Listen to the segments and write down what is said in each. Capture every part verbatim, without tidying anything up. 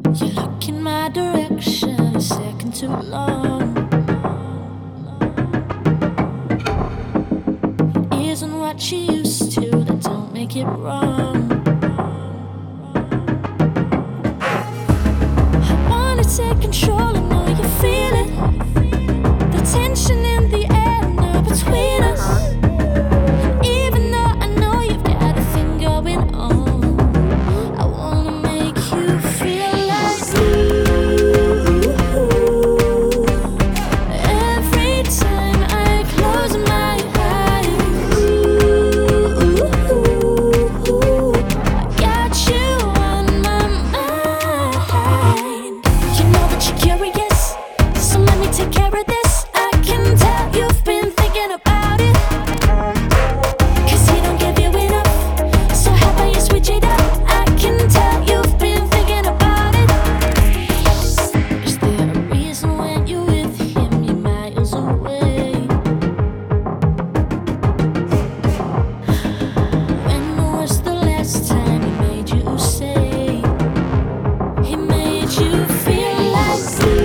You look in my direction a second too long. Isn't what you used to, that don't make it wrong. I wanna take control, I know you feel it. The tension in the air now between us. Even though I know you've got a thing going on, I wanna make you feel like ooh. Every time I close my eyes, ooh, I got you on my mind. You know that you're curious, so let me take care of this. I can tell you've been thinking about it, 'cause he don't give you enough. So how about you switch it up? I can tell you've been thinking about it. Is there a reason when you're with him you're miles away? When was the last time he made you say, he made you feel like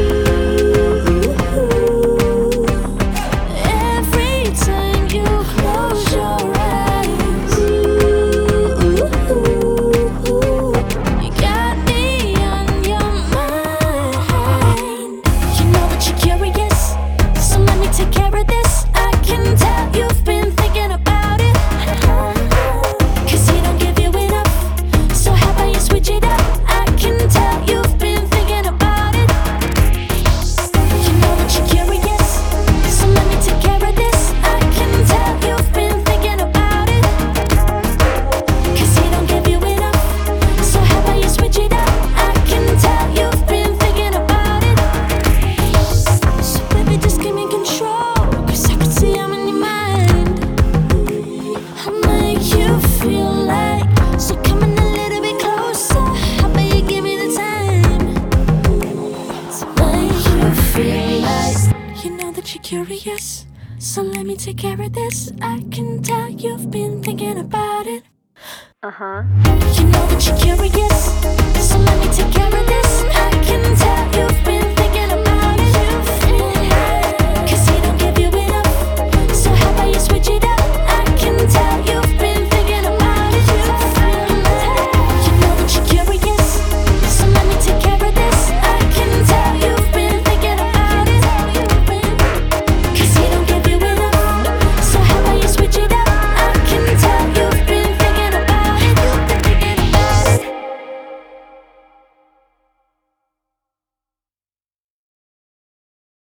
ooh? Every time you close your eyes, ooh, you got me on your mind. You know that you're curious, so let me take care of this. I can tell you've been thinking about it, 'cause he don't give you enough. So how about you switch it up? I can tell you've been thinking about it. You know that you're curious, so let me take care of this. I can tell you've been thinking about it, 'cause he don't give you enough. So how about you switch it up? I can tell you've been thinking about it. So baby, just give me control, 'cause I can see I'm in your mind. I'll make you feel like, so come in a little bit closer. How about you give me the time to make you feel like, you know that you're curious, so let me take care of this. I can tell you've been thinking about it. Uh huh. You know that you're curious, so